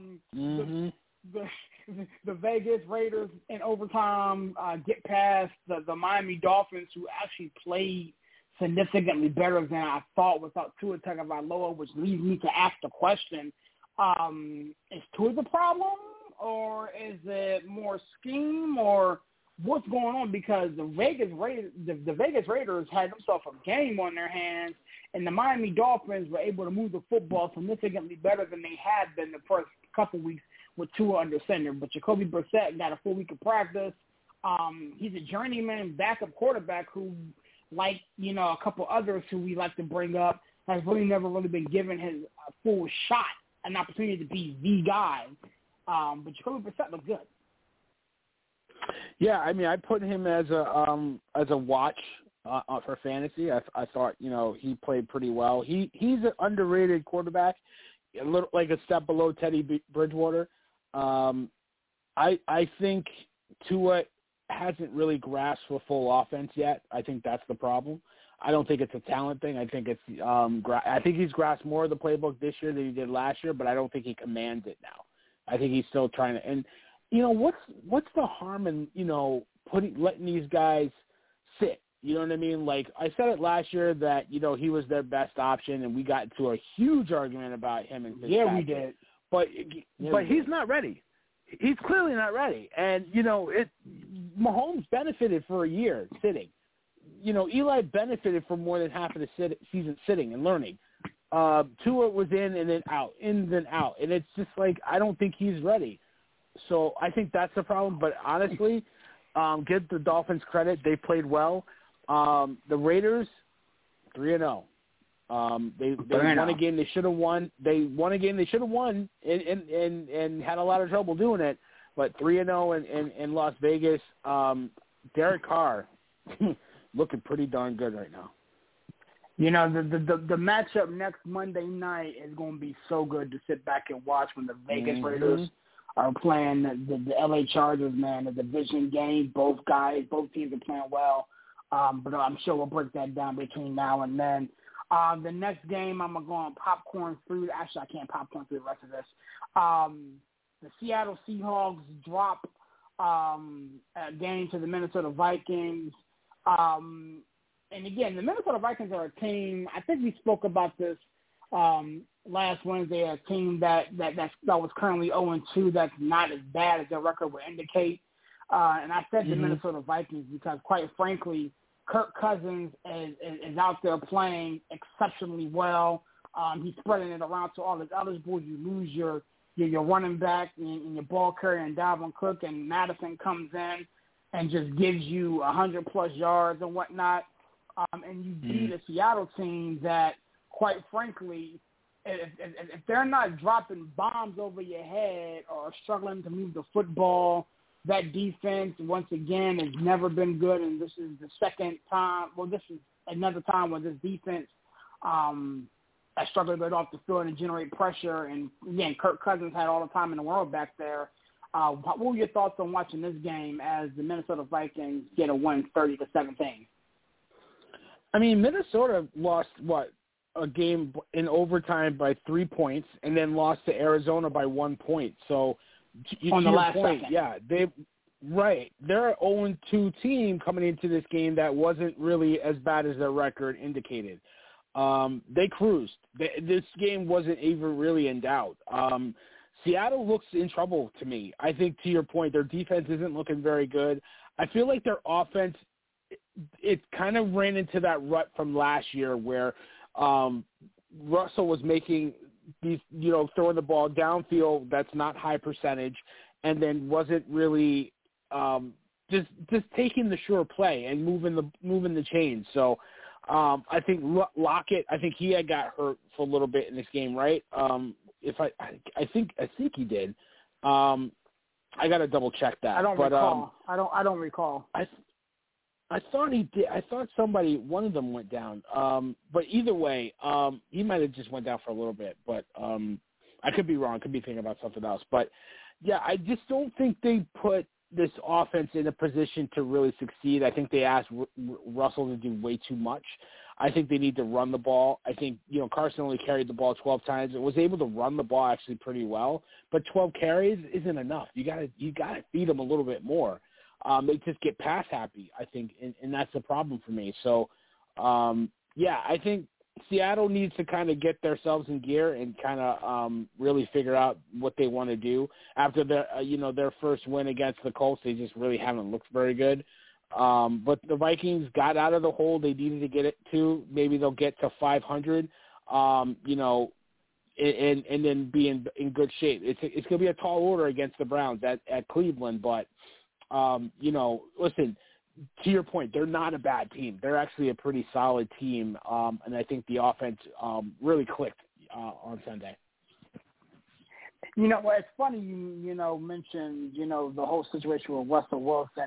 Speaker 5: The Vegas Raiders in overtime get past the Miami Dolphins, who actually played significantly better than I thought without Tua Tagovailoa, which leads me to ask the question, is Tua the problem, or is it more scheme, or what's going on? Because the Vegas Raiders had themselves a game on their hands, and the Miami Dolphins were able to move the football significantly better than they had been the first couple weeks with Tua under center. But Jacoby Brissett got a full week of practice. He's a journeyman backup quarterback who, like, a couple others who we like to bring up, has never really been given his full shot, an opportunity to be the guy. But Jacoby Brissett looked good.
Speaker 6: Yeah, I mean, I put him as a watch for fantasy. I thought, he played pretty well. He's an underrated quarterback, a little like a step below Teddy Bridgewater. I think Tua hasn't really grasped a full offense yet. I think that's the problem. I don't think it's a talent thing. I think it's I think he's grasped more of the playbook this year than he did last year, but I don't think he commands it now. I think he's still trying to. And what's the harm in letting these guys sit? You know what I mean? Like I said it last year that he was their best option, and we got into a huge argument about him and Fitzpatrick.
Speaker 5: Yeah, we did.
Speaker 6: But he's not ready. He's clearly not ready. And Mahomes benefited for a year sitting. Eli benefited for more than half of the season sitting and learning. Tua was in and then out, and it's just like I don't think he's ready. So I think that's the problem. But honestly, give the Dolphins credit; they played well. The Raiders, 3-0. They won a game they should have won. They won a game they should have won, and had a lot of trouble doing it. But 3-0 in Las Vegas. Derek Carr looking pretty darn good right now.
Speaker 5: The matchup next Monday night is going to be so good to sit back and watch when the Vegas Raiders are playing the LA Chargers, man. The division game, both teams are playing well. But I'm sure we'll break that down between now and then. The next game, I'm going to go on popcorn through. Actually, I can't popcorn through the rest of this. The Seattle Seahawks drop a game to the Minnesota Vikings. And again, the Minnesota Vikings are a team, I think we spoke about this last Wednesday, a team that was currently 0-2, that's not as bad as their record would indicate. And I said the Minnesota Vikings because, quite frankly, Kirk Cousins is out there playing exceptionally well. He's spreading it around to all his other boys. You lose your running back and your ball carrier and Dalvin Cook, and Madison comes in and just gives you 100+ yards and whatnot. And you beat a Seattle team that, quite frankly, if they're not dropping bombs over your head or struggling to move the football, that defense, once again, has never been good. And this is the second time. Well, this is another time where this defense has struggled to get off the field and generate pressure. And, again, Kirk Cousins had all the time in the world back there. What were your thoughts on watching this game as the Minnesota Vikings get a win 30-17?
Speaker 6: I mean, Minnesota lost, a game in overtime by 3 points and then lost to Arizona by 1 point. So,
Speaker 5: on the last second.
Speaker 6: Yeah, they're an 0-2 team coming into this game that wasn't really as bad as their record indicated. They cruised. This game wasn't even really in doubt. Seattle looks in trouble to me. I think, to your point, their defense isn't looking very good. I feel like their offense, it kind of ran into that rut from last year where Russell was making these, throwing the ball downfield that's not high percentage, and then wasn't really just taking the sure play and moving the chains. So I think Lockett, he had got hurt for a little bit in this game, right? I think he did. I got to double check that.
Speaker 5: I don't recall. I don't recall.
Speaker 6: I thought he did. I thought one of them went down. But either way, he might have just went down for a little bit. But I could be wrong. I could be thinking about something else. But yeah, I just don't think they put this offense in a position to really succeed. I think they asked Russell to do way too much. I think they need to run the ball. I think, Carson only carried the ball 12 times and was able to run the ball actually pretty well, but 12 carries isn't enough. You gotta feed them a little bit more. They just get pass happy, I think, and that's the problem for me. So, I think Seattle needs to kind of get themselves in gear and kind of really figure out what they want to do. After their first win against the Colts, they just really haven't looked very good. But the Vikings got out of the hole they needed to get it to. Maybe they'll get to 500, and then be in good shape. It's going to be a tall order against the Browns at Cleveland. But, listen, to your point, they're not a bad team. They're actually a pretty solid team, and I think the offense really clicked on Sunday.
Speaker 5: It's funny you mentioned, the whole situation with Russell Wilson.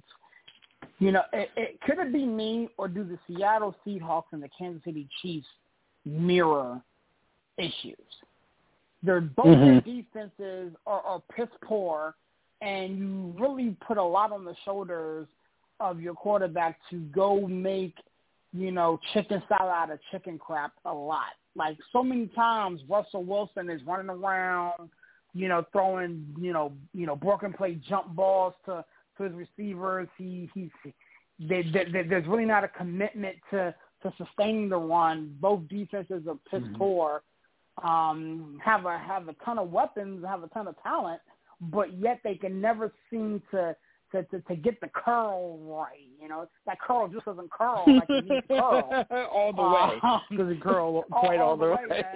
Speaker 5: It could it be me, or do the Seattle Seahawks and the Kansas City Chiefs mirror issues? They're both their defenses are piss poor, and you really put a lot on the shoulders of your quarterback to go make, chicken salad out of chicken crap a lot. Like so many times Russell Wilson is running around, throwing, broken play jump balls to his receivers. There's really not a commitment to sustaining the run. Both defenses are piss poor, have a ton of weapons, have a ton of talent, but yet they can never seem to get the curl right. That curl just doesn't curl like it needs to curl.
Speaker 6: All the way. Doesn't curl quite all the way.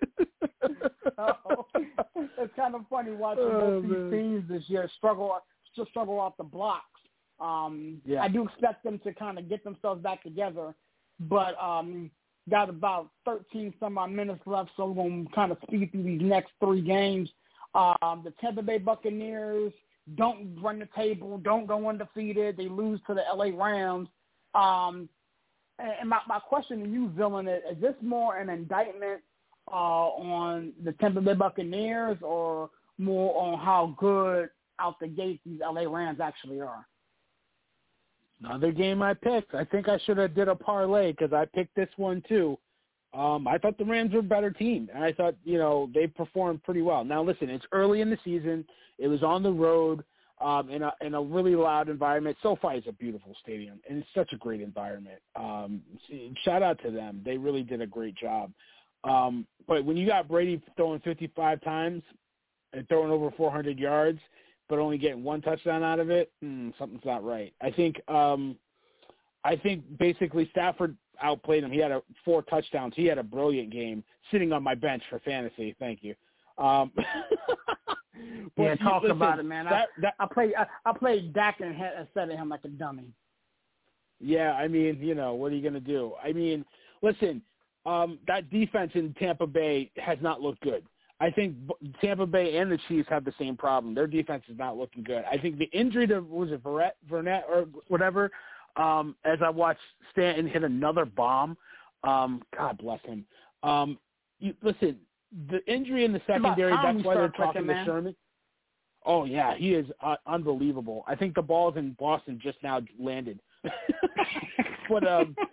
Speaker 5: So, it's kind of funny watching both these teams this year struggle off the blocks. I do expect them to kind of get themselves back together, but got about 13 some odd minutes left, so we're going to kind of speed through these next three games. The Tampa Bay Buccaneers don't run the table, don't go undefeated. They lose to the LA Rams. And my question to you, Villain, is this more an indictment on the Tampa Bay Buccaneers or more on how good out the gate these LA Rams actually are?
Speaker 6: Another game I picked. I think I should have did a parlay because I picked this one too. I thought the Rams were a better team, and I thought, they performed pretty well. Now, listen, it's early in the season. It was on the road in a really loud environment. SoFi is a beautiful stadium, and it's such a great environment. Shout out to them. They really did a great job. But when you got Brady throwing 55 times and throwing over 400 yards, but only getting one touchdown out of it, something's not right. I think basically Stafford outplayed him. He had 4 touchdowns. He had a brilliant game sitting on my bench for fantasy. Thank you.
Speaker 5: Talk about it, man. I played Dak and set at him like a dummy.
Speaker 6: Yeah, I mean, what are you going to do? I mean, listen, that defense in Tampa Bay has not looked good. I think Tampa Bay and the Chiefs have the same problem. Their defense is not looking good. I think the injury to, Vernet or whatever, as I watched Stanton hit another bomb, God bless him. Listen, the injury in the secondary, that's why they're talking to Sherman. Oh, yeah, he is unbelievable. I think the balls in Boston just now landed. But,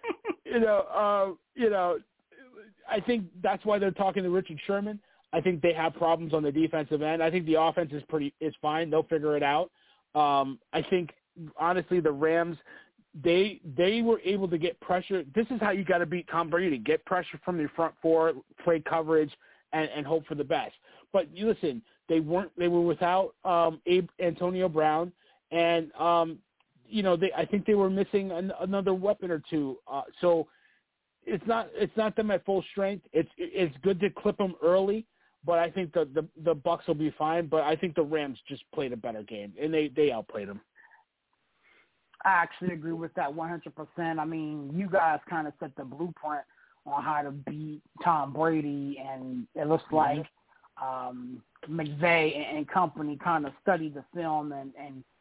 Speaker 6: I think that's why they're talking to Richard Sherman. I think they have problems on the defensive end. I think the offense is fine. They'll figure it out. I think, honestly, the Rams, they were able to get pressure. This is how you got to beat Tom Brady. Get pressure from your front four, play coverage, and hope for the best. But you listen, they were without Antonio Brown, and I think they were missing another weapon or two. So it's not them at full strength. It's good to clip them early, but I think the Bucs will be fine. But I think the Rams just played a better game, and they outplayed them.
Speaker 5: I actually agree with that 100%. I mean, you guys kind of set the blueprint on how to beat Tom Brady, and it looks like McVay and company kind of studied the film and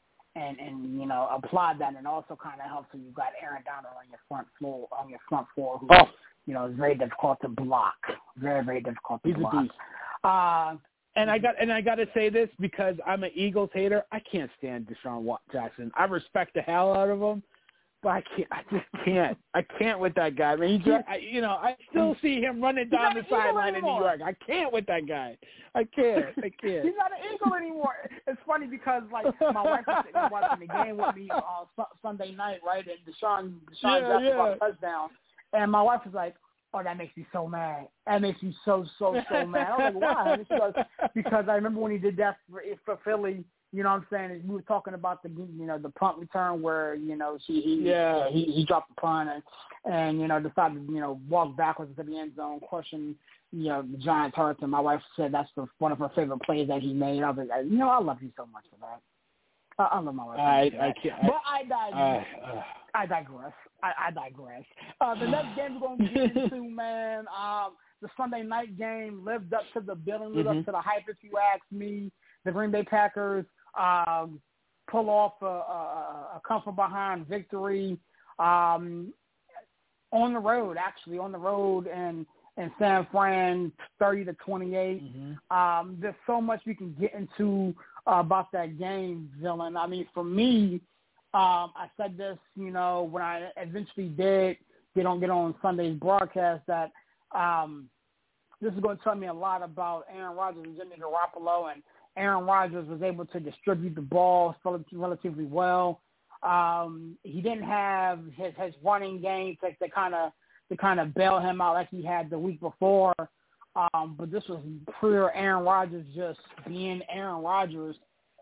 Speaker 5: applied that, and also kind of helps when you've got Aaron Donald on your front floor who is very difficult to block. Very, very difficult to block.
Speaker 6: He's a beast. And I got to say this because I'm an Eagles hater. I can't stand Deshaun Jackson. I respect the hell out of him, but I just can't. I can't with that guy. I mean, I still see him running down the sideline in New York. I can't with that guy. I can't.
Speaker 5: He's not an Eagle anymore. It's funny because my wife was sitting watching the game with me Sunday night, right? And Deshaun dropped a touchdown, and my wife was like, "Oh, that makes me so mad. That makes me so mad." I was like, "Why?" And she goes, "Because I remember when he did that for Philly. You know what I'm saying? We were talking about the punt return where he dropped the punt and decided to walk backwards to the end zone, crushing the Giants' hearts. And my wife said that's one of her favorite plays that he made. I was like, I love you so much for that. I love my wife. I can't. But I digress. I digress. The next game we're going to get into, man, the Sunday night game lived up to the billing, lived up to the hype, if you ask me. The Green Bay Packers pull off a come-from-behind victory on the road in San Fran, 30-28. There's so much we can get into about that game, Dylan. I mean, for me, I said this, when I eventually did get on Sunday's broadcast, that this is going to tell me a lot about Aaron Rodgers and Jimmy Garoppolo, and Aaron Rodgers was able to distribute the ball relatively well. He didn't have his running game to kind of bail him out like he had the week before. But this was pure Aaron Rodgers just being Aaron Rodgers.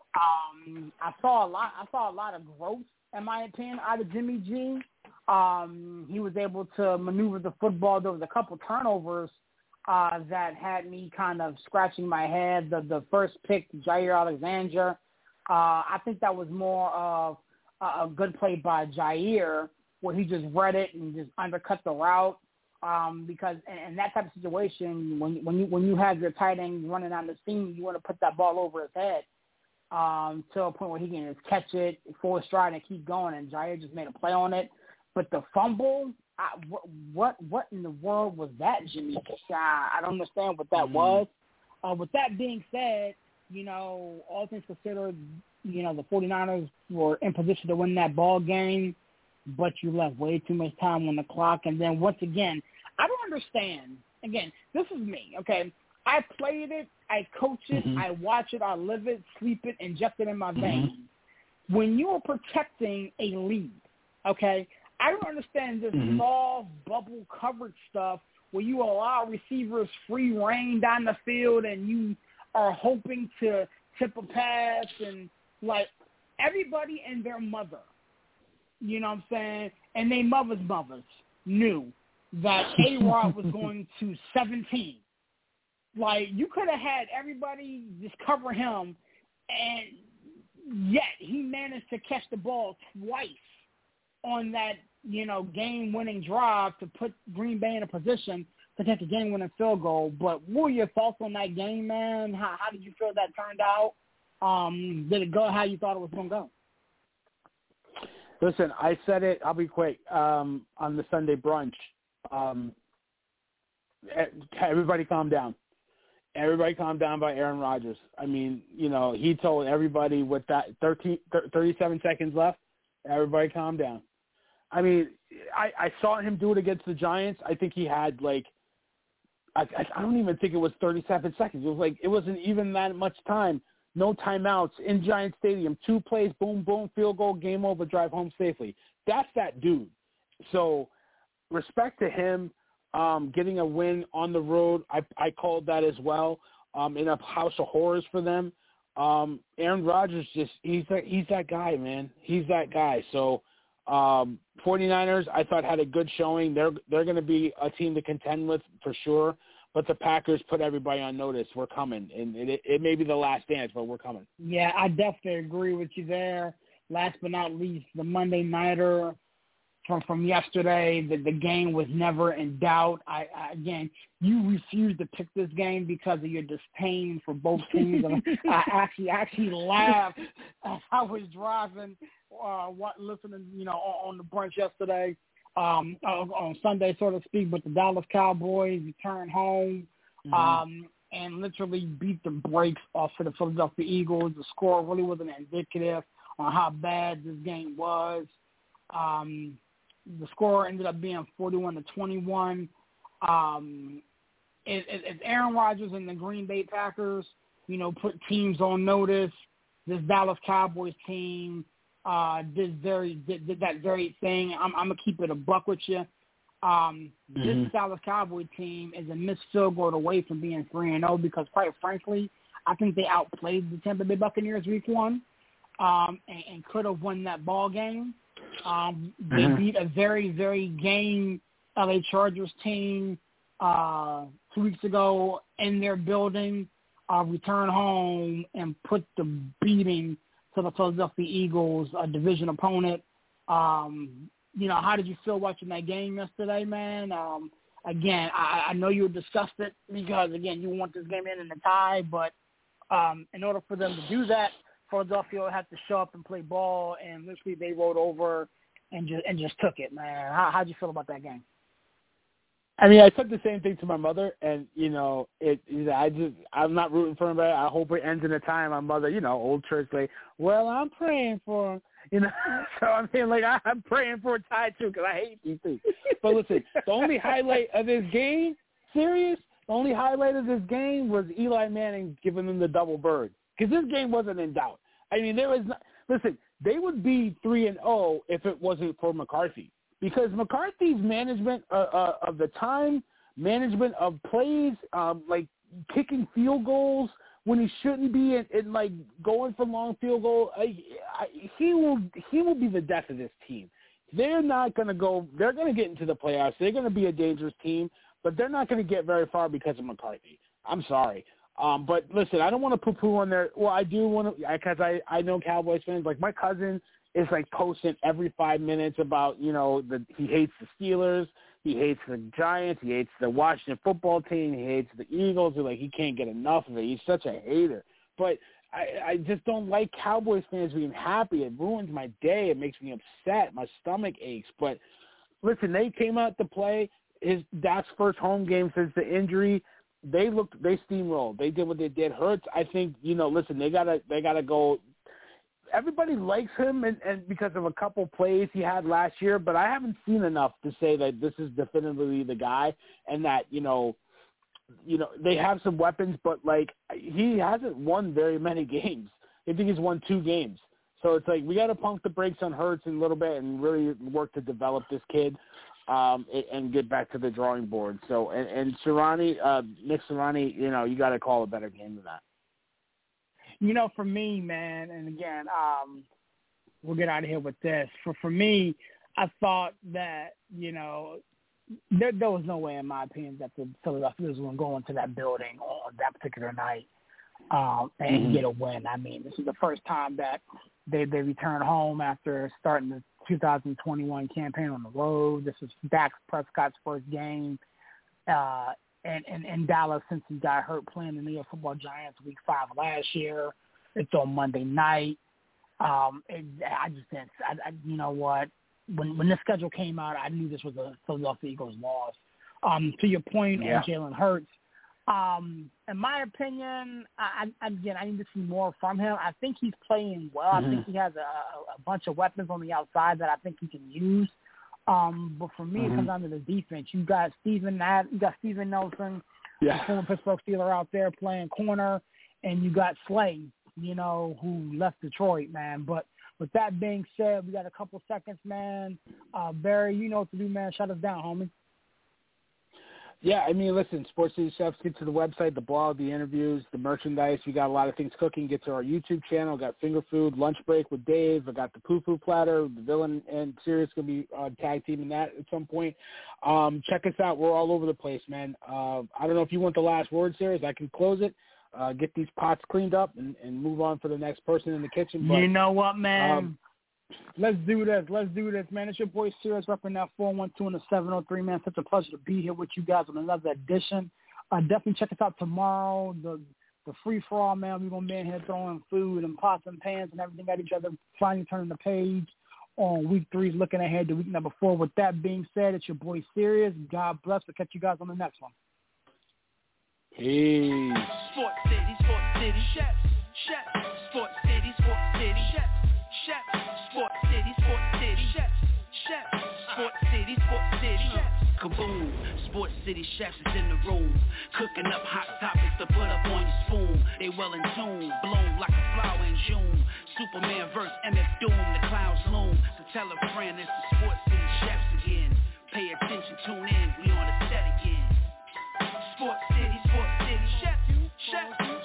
Speaker 5: I saw a lot of growth, in my opinion, out of Jimmy G. He was able to maneuver the football. There was a couple turnovers that had me kind of scratching my head. The first pick, Jair Alexander, I think that was more of a good play by Jair, where he just read it and just undercut the route. Because in that type of situation, when you have your tight end running down the seam, you want to put that ball over his head to a point where he can just catch it, full stride, and keep going. And Jair just made a play on it. But the fumble, what in the world was that, Jimmy? I don't understand what that was. With that being said, all things considered, the 49ers were in position to win that ball game, but you left way too much time on the clock. And then once again, I don't understand. Again, this is me, okay? I played it, I coach it, I watch it, I live it, sleep it, inject it in my veins. When you are protecting a lead, okay, I don't understand this soft bubble coverage stuff where you allow receivers free reign down the field and you are hoping to tip a pass, and like everybody and their mother, you know what I'm saying, and their mothers knew that A-Rod was going to 17. Like, you could have had everybody just cover him, and yet he managed to catch the ball twice on that, game-winning drive to put Green Bay in a position to take a game-winning field goal. But what were your thoughts on that game, man? How did you feel that turned out? Did it go how you thought it was going to go?
Speaker 6: Listen, I said it, I'll be quick, on the Sunday brunch. Everybody calm down. Everybody calm down by Aaron Rodgers. I mean, he told everybody with that 37 seconds left, everybody calm down. I mean, I saw him do it against the Giants. I think he had, I don't even think it was 37 seconds. It wasn't even that much time. No timeouts in Giant Stadium. 2 plays, boom, boom, field goal, game over, drive home safely. That's that dude. So respect to him. Getting a win on the road, I called that as well, in a house of horrors for them. Aaron Rodgers, he's that guy, man. He's that guy. So 49ers, I thought, had a good showing. They're going to be a team to contend with for sure. But the Packers put everybody on notice. We're coming. And it may be the last dance, but we're coming.
Speaker 5: Yeah, I definitely agree with you there. Last but not least, the Monday Nighter. from yesterday. The game was never in doubt. Again, you refused to pick this game because of your disdain for both teams. I actually laughed as I was driving, listening, on the brunch yesterday, on Sunday, so to speak. But the Dallas Cowboys returned home and literally beat the brakes off of the Philadelphia Eagles. The score really wasn't indicative on how bad this game was. The score ended up being 41-21. If Aaron Rodgers and the Green Bay Packers, put teams on notice, this Dallas Cowboys team did that very thing. I'm gonna keep it a buck with you. This Dallas Cowboy team is a missed field goal away from being 3-0 because, quite frankly, I think they outplayed the Tampa Bay Buccaneers week 1 and could have won that ball game. They beat a very, very game LA Chargers team 2 weeks ago in their building, return home and put the beating to the Philadelphia Eagles, a division opponent. How did you feel watching that game yesterday, man? Again, I know you were disgusted because, again, you want this game in the tie, but in order for them to do that, Philadelphia had to show up and play ball, and literally they rolled over and just took it, man. How'd you feel about that game?
Speaker 6: I mean, I said the same thing to my mother, and I'm not rooting for him, but I hope it ends in a tie. My mother, old church, well, I'm praying for him, So I mean, I'm praying for a tie too because I hate these things. But listen, the only highlight of this game, the only highlight of this game was Eli Manning giving them the double bird because this game wasn't in doubt. I mean, listen, they would be 3-0 if it wasn't for McCarthy. Because McCarthy's management of the time, management of plays, kicking field goals when he shouldn't be, and going for long field goal, he will be the death of this team. They're not going to go. They're going to get into the playoffs. They're going to be a dangerous team, but they're not going to get very far because of McCarthy. I'm sorry. But listen, I don't want to poo-poo on their. Well, I do want to because I know Cowboys fans. My cousin is posting every 5 minutes about he hates the Steelers, he hates the Giants, he hates the Washington football team, he hates the Eagles. He can't get enough of it. He's such a hater. But I just don't like Cowboys fans being happy. It ruins my day. It makes me upset. My stomach aches. But listen, they came out to play. Dak's first home game since the injury. They steamrolled. They did what they did. Hurts, I think, listen, they gotta go. Everybody likes him and because of a couple plays he had last year, but I haven't seen enough to say that this is definitively the guy and that, they have some weapons, but he hasn't won very many games. I think he's won 2 games. So it's we got to pump the brakes on Hurts a little bit and really work to develop this kid and get back to the drawing board. So, and Sirianni, Nick Sirianni, you got to call a better game than that.
Speaker 5: For me, man, and again, we'll get out of here with this. For me, I thought that, there was no way, in my opinion, that the Philadelphia Eagles were going to go into that building on that particular night and get a win. I mean, this is the first time that they returned home after starting the 2021 campaign on the road. This is Dak Prescott's first game in Dallas since he got hurt playing the New York Football Giants week 5 last year. It's on Monday night. I just didn't. You know what? When the schedule came out, I knew this was a Philadelphia Eagles loss. To your point on Jalen Hurts, in my opinion, I need to see more from him. I think he's playing well. I think he has a bunch of weapons on the outside that I think he can use. But for me, it comes down to the defense. You got Steven Nelson, the former Pittsburgh Steeler, out there playing corner, and you got Slay, who left Detroit, man. But with that being said, we got a couple seconds, man. Barry, you know what to do, man. Shut us down, homie.
Speaker 6: Yeah, I mean, listen, Sports City Chefs, get to the website, the blog, the interviews, the merchandise. We got a lot of things cooking. Get to our YouTube channel. Got Finger Food, Lunch Break with Dave. I got the Poo Poo Platter. The Villain and Sirius going to be tag teaming that at some point. Check us out. We're all over the place, man. I don't know if you want the last word, Sirius. I can close it, get these pots cleaned up, and move on for the next person in the kitchen. But,
Speaker 5: you know what, man? Let's do this, man. It's your boy Sirius repping that 412 and the 703, man. Such a pleasure to be here with you guys on another edition. Definitely check us out tomorrow. The free-for-all, man. We're going to be in here throwing food and pots and pans and everything at each other, finally turning the page on week 3, looking ahead to week number 4. With that being said, it's your boy Sirius. God bless. We'll catch you guys on the next one.
Speaker 6: Peace.
Speaker 3: Sports City, chefs. Sports City, chefs. Sports City, chefs. Sports City, chefs. Kaboom, Sports City chefs is in the room, cooking up hot topics to put up on your spoon. They well in tune, bloom like a flower in June. Superman versus MF Doom, the clouds loom. So tell a friend it's the Sports City chefs again. Pay attention, tune in, we on the set again. Sports City, chefs.